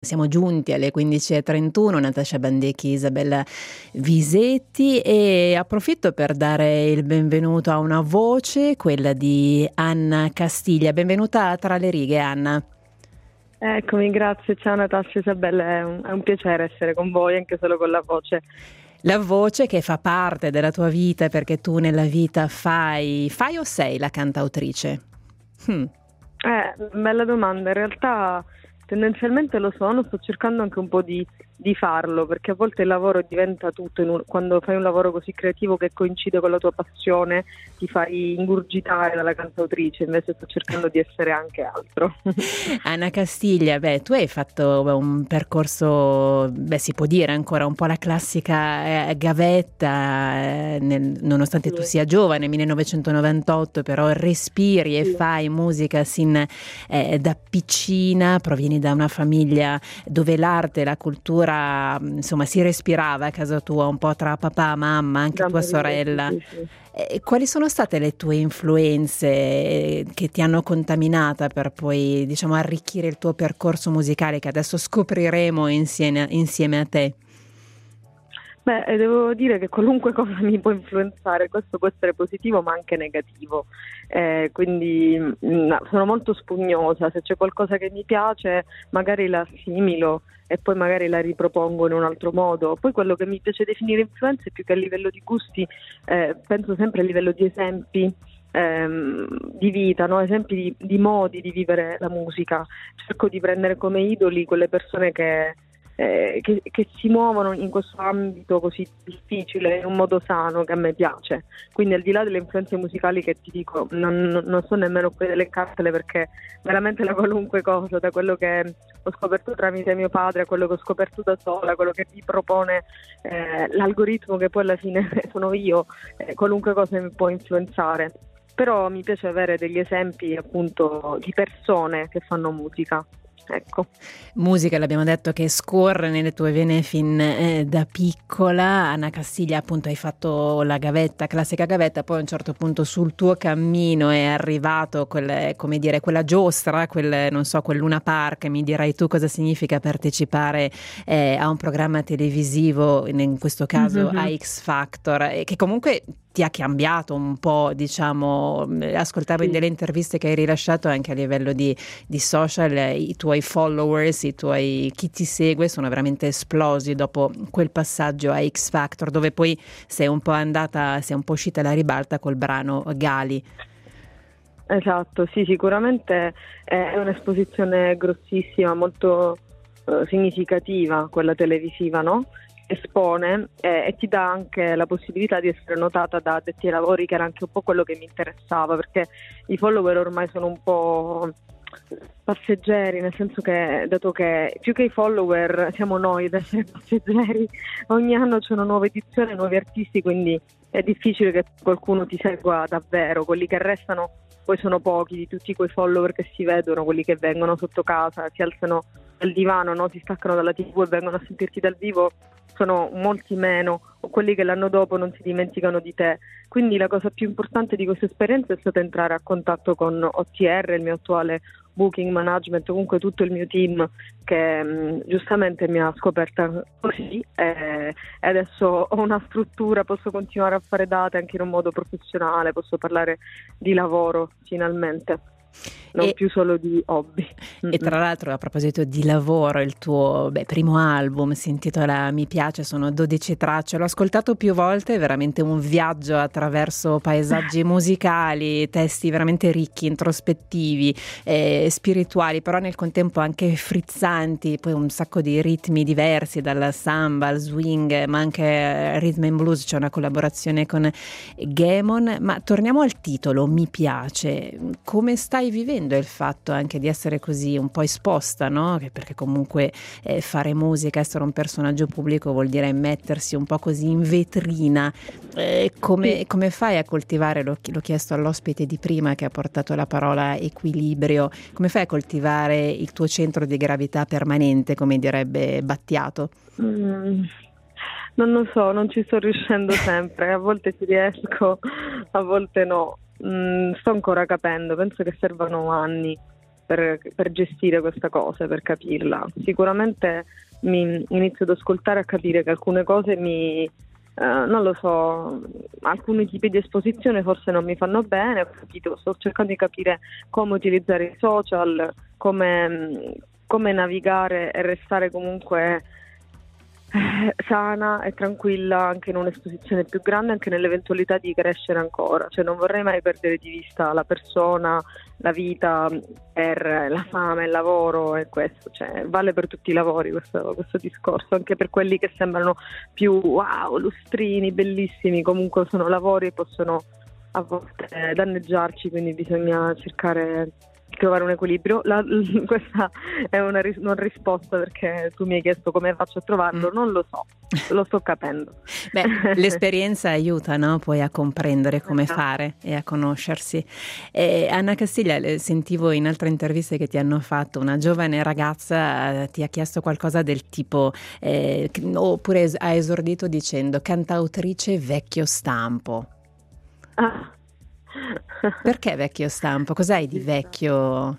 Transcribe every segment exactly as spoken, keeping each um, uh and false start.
Siamo giunti alle quindici e trentuno, Natascia Bandecchi, Isabella Visetti, e approfitto per dare il benvenuto a una voce, quella di Anna Castiglia. Benvenuta a Tra le righe, Anna. Eccomi, grazie. Ciao Natascia, Isabella, è un, è un piacere essere con voi anche solo con la voce. La voce che fa parte della tua vita, perché tu nella vita fai, fai o sei la cantautrice? Hmm. Eh, bella domanda, in realtà tendenzialmente lo sono, sto cercando anche un po' di, di farlo, perché a volte il lavoro diventa tutto, in un, quando fai un lavoro così creativo che coincide con la tua passione, ti fai ingurgitare dalla cantautrice, invece sto cercando di essere anche altro. Anna Castiglia, beh, tu hai fatto beh, un percorso, beh, si può dire ancora un po' la classica eh, gavetta, eh, nel, nonostante Sì. tu sia giovane, millenovecentonovantotto, però respiri e Sì. fai musica sin eh, da piccina, provieni da una famiglia dove l'arte e la cultura, insomma, si respirava a casa tua, un po' tra papà, mamma, anche Da tua morire, sorella. sì, sì. Eh, quali sono state le tue influenze che ti hanno contaminata per poi, diciamo, arricchire il tuo percorso musicale che adesso scopriremo insieme, insieme a te? Beh, e devo dire che qualunque cosa mi può influenzare, questo può essere positivo ma anche negativo, eh, quindi mh, sono molto spugnosa, se c'è qualcosa che mi piace magari la assimilo e poi magari la ripropongo in un altro modo. Poi quello che mi piace definire influenze più che a livello di gusti, eh, penso sempre a livello di esempi ehm, di vita, no? Esempi di, di modi di vivere la musica. Cerco di prendere come idoli quelle persone che Eh, che, che si muovono in questo ambito così difficile in un modo sano che a me piace. Quindi al di là delle influenze musicali che ti dico, non, non, non so nemmeno qui elencartele, perché veramente la qualunque cosa, da quello che ho scoperto tramite mio padre a quello che ho scoperto da sola, quello che mi propone eh, l'algoritmo che poi alla fine sono io, eh, qualunque cosa mi può influenzare. Però mi piace avere degli esempi appunto di persone che fanno musica. Ecco. Musica, l'abbiamo detto, che scorre nelle tue vene fin eh, da piccola. Anna Castiglia, appunto, hai fatto la gavetta, classica gavetta, poi a un certo punto sul tuo cammino è arrivato quel, come dire, quella giostra, quel, non so, quel Luna Park. Mi dirai tu cosa significa partecipare eh, a un programma televisivo, in questo caso Mm-hmm. a X Factor, e che comunque ti ha cambiato un po', diciamo. Ascoltavo Sì. in delle interviste che hai rilasciato anche a livello di, di social, i tuoi followers, i tuoi, chi ti segue sono veramente esplosi dopo quel passaggio a X Factor, dove poi sei un po' andata, sei un po' uscita alla ribalta col brano Gali. Esatto, sì, sicuramente è un'esposizione grossissima, molto eh, significativa, quella televisiva, no? Espone eh, e ti dà anche la possibilità di essere notata da addetti ai lavori, che era anche un po' quello che mi interessava, perché i follower ormai sono un po' passeggeri, nel senso che, dato che più che i follower siamo noi ad essere passeggeri, ogni anno c'è una nuova edizione, nuovi artisti, quindi è difficile che qualcuno ti segua davvero. Quelli che restano poi sono pochi, di tutti quei follower che si vedono, quelli che vengono sotto casa, si alzano dal divano, no? Si staccano dalla tivù e vengono a sentirti dal vivo, sono molti meno, o quelli che l'anno dopo non si dimenticano di te. Quindi la cosa più importante di questa esperienza è stata entrare a contatto con O T R, il mio attuale booking management, comunque tutto il mio team che mh, giustamente mi ha scoperta così, e, e adesso ho una struttura, posso continuare a fare date anche in un modo professionale, posso parlare di lavoro finalmente, non e, più solo di hobby. E tra l'altro, a proposito di lavoro, il tuo beh, primo album si intitola Mi piace, sono dodici tracce, l'ho ascoltato più volte, è veramente un viaggio attraverso paesaggi musicali, testi veramente ricchi, introspettivi, eh, spirituali, però nel contempo anche frizzanti, poi un sacco di ritmi diversi, dalla samba al swing, ma anche rhythm and blues. C'è una collaborazione con Gaemon. Ma torniamo al titolo, Mi piace. Come stai vivendo il fatto anche di essere così un po' esposta, no? Perché comunque eh, fare musica, essere un personaggio pubblico vuol dire mettersi un po' così in vetrina. Eh, come, Sì. come fai a coltivare, l'ho, l'ho chiesto all'ospite di prima che ha portato la parola equilibrio, come fai a coltivare il tuo centro di gravità permanente, come direbbe Battiato? Mm. Non lo so, non ci sto riuscendo sempre, a volte ci riesco, a volte no. Mm, sto ancora capendo, penso che servano anni per, per gestire questa cosa, per capirla. Sicuramente mi inizio ad ascoltare e a capire che alcune cose mi, eh, non lo so, alcuni tipi di esposizione forse non mi fanno bene, ho capito, sto cercando di capire come utilizzare i social, come, come navigare e restare comunque eh, sana e tranquilla anche in un'esposizione più grande, anche nell'eventualità di crescere ancora. Cioè non vorrei mai perdere di vista la persona, la vita, per la fame, il lavoro, e questo, cioè vale per tutti i lavori questo, questo discorso, anche per quelli che sembrano più wow, lustrini, bellissimi, comunque sono lavori e possono a volte danneggiarci, quindi bisogna cercare di trovare un equilibrio. La, questa è una ris- non risposta, perché tu mi hai chiesto come faccio a trovarlo, mm. non lo so, lo sto capendo. Beh, l'esperienza aiuta, no? Poi a comprendere come esatto. fare e a conoscersi. E Anna Castiglia, sentivo in altre interviste che ti hanno fatto, una giovane ragazza ti ha chiesto qualcosa del tipo, eh, oppure ha esordito dicendo cantautrice vecchio stampo. Ah. Perché vecchio stampo? Cos'hai di vecchio?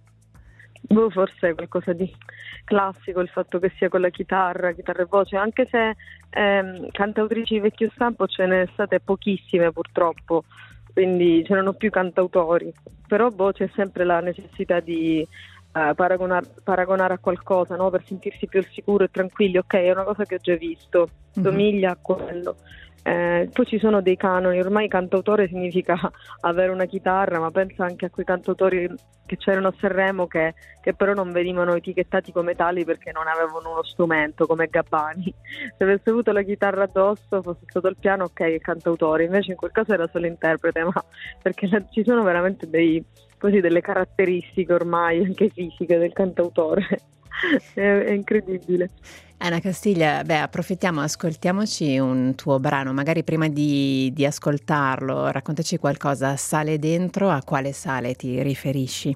Boh, forse qualcosa di classico, il fatto che sia con la chitarra, chitarra e voce, anche se ehm, cantautrici di vecchio stampo ce ne state pochissime purtroppo, quindi c'erano più cantautori, però boh, c'è sempre la necessità di eh, paragonar- paragonare a qualcosa, no? Per sentirsi più al sicuro e tranquilli. Ok, è una cosa che ho già visto, somiglia mm-hmm. a quello. Eh, poi ci sono dei canoni, ormai cantautore significa avere una chitarra, ma pensa anche a quei cantautori che c'erano a Sanremo che, che però non venivano etichettati come tali perché non avevano uno strumento, come Gabbani. Se avesse avuto la chitarra addosso, fosse stato il piano, ok, il cantautore, invece in quel caso era solo interprete, ma perché la, ci sono veramente dei, così, delle caratteristiche ormai anche fisiche del cantautore. è, è incredibile. Anna Castiglia, beh, approfittiamo, ascoltiamoci un tuo brano, magari prima di, di ascoltarlo, raccontaci qualcosa. Sale dentro, a quale sale ti riferisci?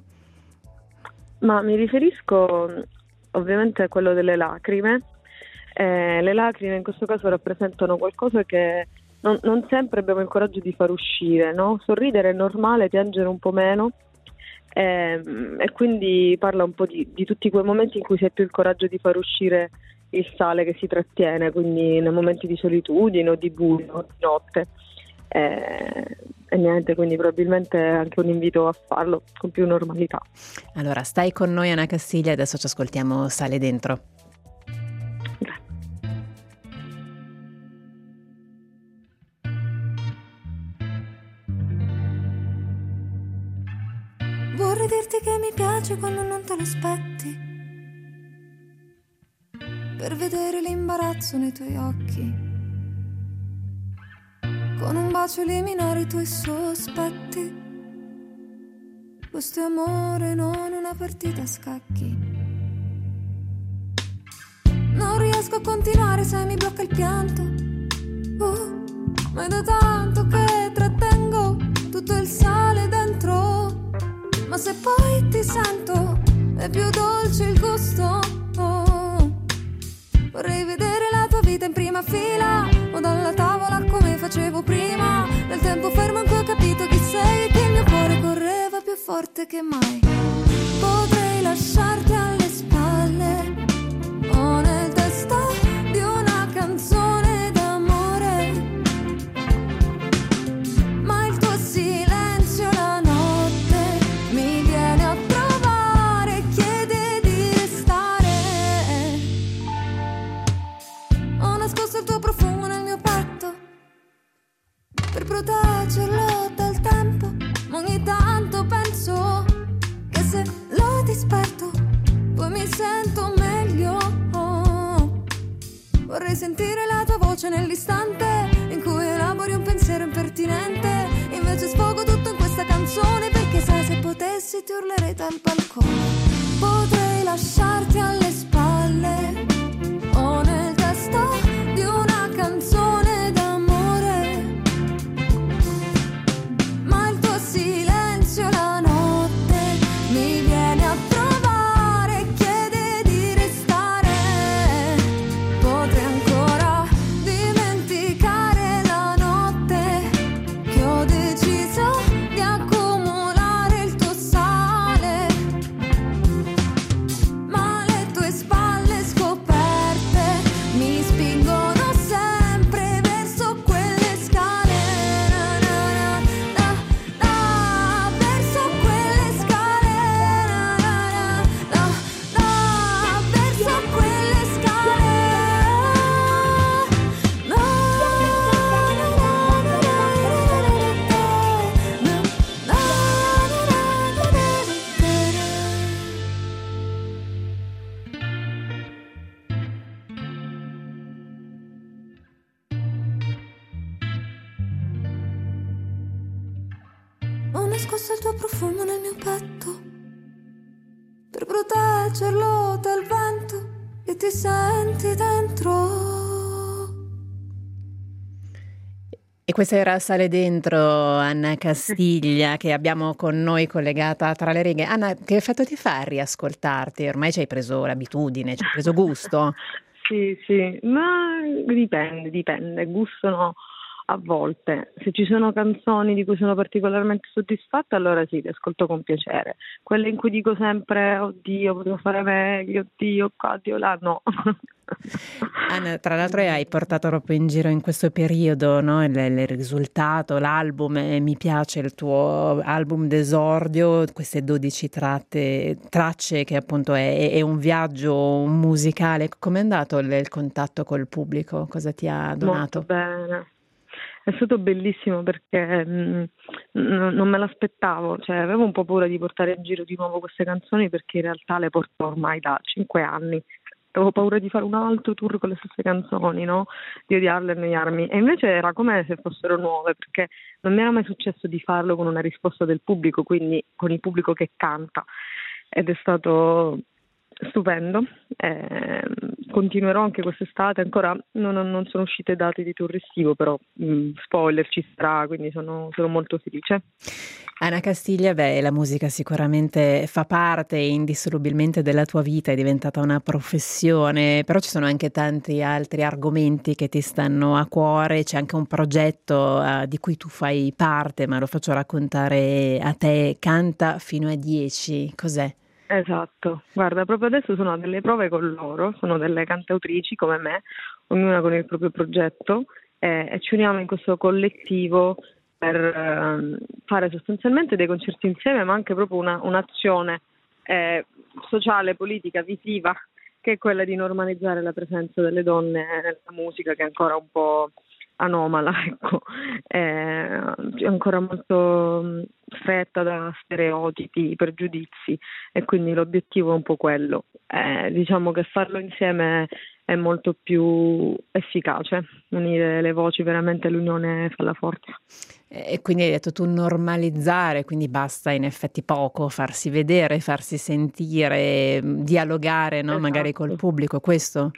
Ma mi riferisco ovviamente a quello delle lacrime. Eh, le lacrime in questo caso rappresentano qualcosa che non, non sempre abbiamo il coraggio di far uscire, no? Sorridere è normale, piangere un po' meno. Eh, e quindi parla un po' di, di tutti quei momenti in cui si ha più il coraggio di far uscire il sale che si trattiene, quindi nei momenti di solitudine o di buio, o di notte, eh, e niente, quindi probabilmente anche un invito a farlo con più normalità. Allora stai con noi Anna Castiglia e adesso ci ascoltiamo Sale dentro. Vorrei dirti che mi piace quando non te lo aspetti, per vedere l'imbarazzo nei tuoi occhi, con un bacio eliminare i tuoi sospetti. Questo è amore, non una partita a scacchi. Non riesco a continuare se mi blocca il pianto. Oh, ma è da tanto che trattengo tutto il sale dentro. Ma se poi ti sento è più dolce il gusto. Oh, vorrei vedere la tua vita in prima fila, o dalla tavola come facevo prima. Nel tempo fermo in cui ho capito chi sei, che il mio cuore correva più forte che mai. Potrei lasciarti alle spalle, o nel testo di una canzone d'amore, ma il tuo silenzio la notte mi viene a trovare e chiede di restare. Ho nascosto il tuo profumo nel mio petto per proteggerlo dal tempo, ma ogni tanto penso che se lo disperdo poi mi sento meglio. Oh, vorrei sentire la tua voce nell'istante in cui elabori un pensiero impertinente, invece sfogo tutto in questa canzone, perché sai, se potessi ti urlerei dal balcone. Potrei lasciarti alle spalle, o nel testo di una canzone d'amore, ma il tuo silenzio la notte mi viene a trovare e chiede di restare. Potrei ancora dimenticare la notte che ho deciso di accumulare il tuo sale. nascosto il tuo profumo nel mio petto, per proteggerlo dal vento che ti senti dentro. E questa era Sale Dentro, Anna Castiglia, che abbiamo con noi collegata tra le righe. Anna, che effetto ti fa riascoltarti? Ormai ci hai preso l'abitudine, ci hai preso gusto? Sì, sì, ma dipende, dipende, gusto no, a volte. Se ci sono canzoni di cui sono particolarmente soddisfatta, allora sì, le ascolto con piacere. Quelle in cui dico sempre, oddio, potevo fare meglio, oddio, qua, oddio, là, no. Anna, tra l'altro hai portato proprio in giro in questo periodo, no, il, il risultato, l'album, e mi piace il tuo album d'esordio, queste dodici tratte, tracce che appunto è, è un viaggio musicale. Com'è andato il, il contatto col pubblico? Cosa ti ha donato? Molto bene. È stato bellissimo perché mh, n- non me l'aspettavo, cioè avevo un po' paura di portare in giro di nuovo queste canzoni perché in realtà le porto ormai da cinque anni. Avevo paura di fare un altro tour con le stesse canzoni, no? Di odiarle e annoiarmi. E invece era come se fossero nuove, perché non mi era mai successo di farlo con una risposta del pubblico, quindi con il pubblico che canta. Ed è stato stupendo. Eh, continuerò anche quest'estate, ancora non, non sono uscite date di tour estivo, però mh, spoiler ci sarà, quindi sono, sono molto felice. Anna Castiglia, beh, la musica sicuramente fa parte indissolubilmente della tua vita, è diventata una professione, però ci sono anche tanti altri argomenti che ti stanno a cuore, c'è anche un progetto uh, di cui tu fai parte, ma lo faccio raccontare a te, Canta fino a dieci, cos'è? Esatto, guarda, proprio adesso sono a delle prove con loro, sono delle cantautrici come me, ognuna con il proprio progetto, eh, e ci uniamo in questo collettivo per eh, fare sostanzialmente dei concerti insieme, ma anche proprio una, un'azione eh, sociale, politica, visiva, che è quella di normalizzare la presenza delle donne nella musica, che è ancora un po' anomala, ecco, è ancora molto stretta da stereotipi, pregiudizi, e quindi l'obiettivo è un po' quello. Eh, diciamo che farlo insieme è molto più efficace, unire le voci, veramente l'unione fa la forza. E quindi hai detto tu normalizzare, quindi basta in effetti poco, farsi vedere, farsi sentire, dialogare, no? Esatto. Magari col pubblico, questo?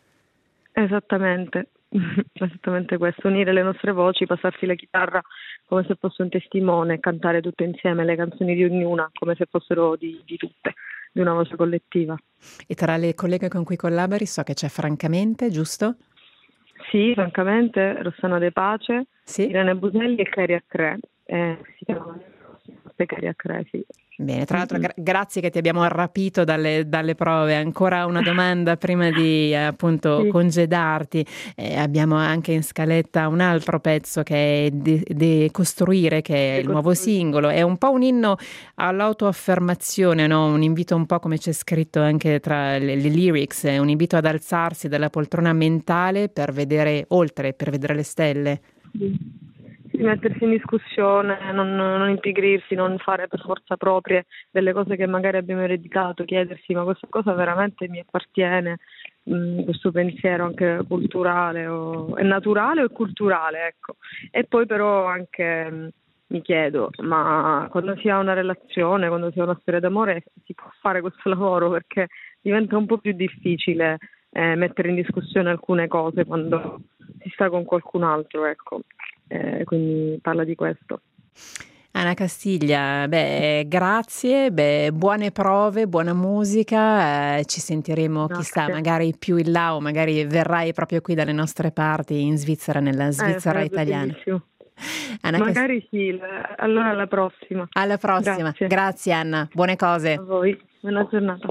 Esattamente. Esattamente questo, unire le nostre voci, passarsi la chitarra come se fosse un testimone, cantare tutte insieme le canzoni di ognuna come se fossero di, di tutte, di una voce collettiva. E tra le colleghe con cui collabori so che c'è Francamente, giusto? Sì, Francamente, Rossana De Pace, sì. Irene Buselli e Cari Accre. Eh, si chiamano Cari Accre, sì. Bene, tra l'altro gra- grazie che ti abbiamo rapito dalle, dalle prove. Ancora una domanda prima di eh, appunto sì. congedarti. Eh, abbiamo anche in scaletta un altro pezzo che è De, De Costruire, che è il nuovo singolo. È un po' un inno all'autoaffermazione, no? Un invito un po' come c'è scritto anche tra le, le lyrics, è un invito ad alzarsi dalla poltrona mentale per vedere oltre, per vedere le stelle. Sì. Mettersi in discussione, non, non impigrirsi, non fare per forza proprie delle cose che magari abbiamo ereditato, chiedersi ma questa cosa veramente mi appartiene, mh, questo pensiero anche culturale o è naturale o è culturale, ecco. E poi però anche mh, mi chiedo, ma quando si ha una relazione, quando si ha una storia d'amore si può fare questo lavoro, perché diventa un po' più difficile eh, mettere in discussione alcune cose quando si sta con qualcun altro, ecco. Eh, quindi parla di questo. Anna Castiglia, beh, grazie, beh, buone prove, buona musica, eh, ci sentiremo grazie. Chissà magari più in là o magari verrai proprio qui dalle nostre parti in Svizzera, nella Svizzera eh, italiana. Anna magari Cast... sì, allora alla prossima. Alla prossima, grazie. Grazie Anna, buone cose. A voi, buona giornata.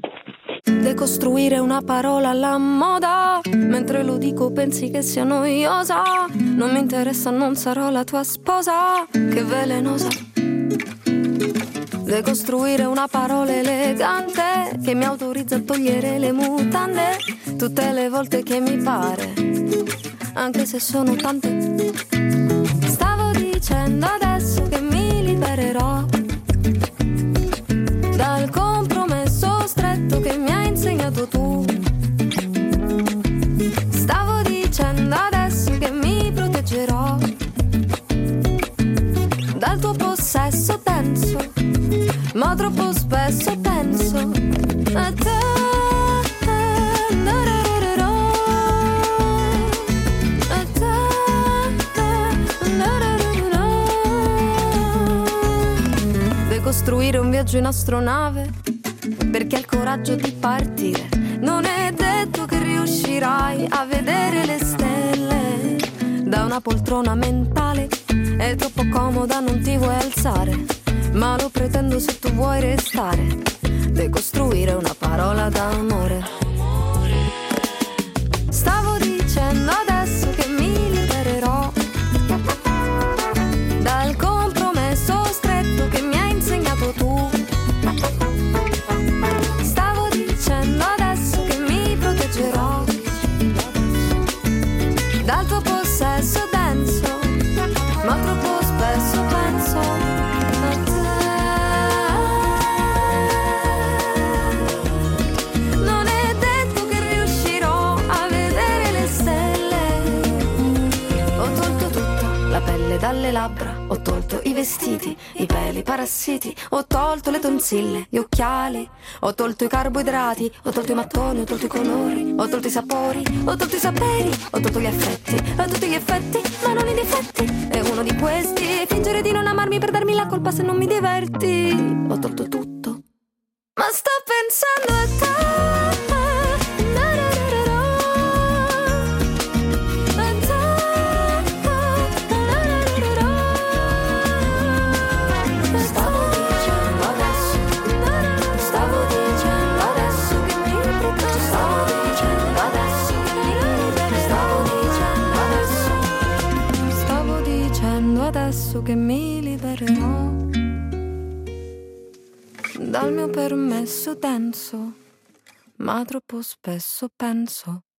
Decostruire una parola alla moda, mentre lo dico pensi che sia noiosa. Non mi interessa, non sarò la tua sposa, che velenosa. Decostruire una parola elegante, che mi autorizza a togliere le mutande tutte le volte che mi pare, anche se sono tante. Stavo dicendo adesso che mi libererò dal compromesso stretto che mi hai insegnato tu. Stavo dicendo adesso che mi proteggerò dal tuo possesso costruire un viaggio in astronave, perché hai il coraggio di partire. Non è detto che riuscirai a vedere le stelle da una poltrona mentale. È troppo comoda, non ti vuoi alzare, ma lo pretendo se tu vuoi restare. Devi costruire una parola d'amore. Stavo dicendo adesso che mi libererò dal compromesso stretto che mi hai insegnato tu. Stavo dicendo adesso che mi proteggerò dal tuo possesso denso, ma troppo spesso penso a te. Non è detto che riuscirò a vedere le stelle. Ho tolto tutto, la pelle dalle labbra, ho tolto i vestiti, i peli, i parassiti, ho tolto le tonsille, gli occhiali, ho tolto i carboidrati, ho tolto i mattoni, ho tolto i colori, ho tolto i sapori, ho tolto i saperi, ho tolto gli affetti, ho tutti gli effetti, ma non i difetti. E uno di questi è fingere di non amarmi per darmi la colpa se non mi diverti. Ho tolto tutto, ma sto pensando a te. Adesso che mi libererò dal mio permesso denso, ma troppo spesso penso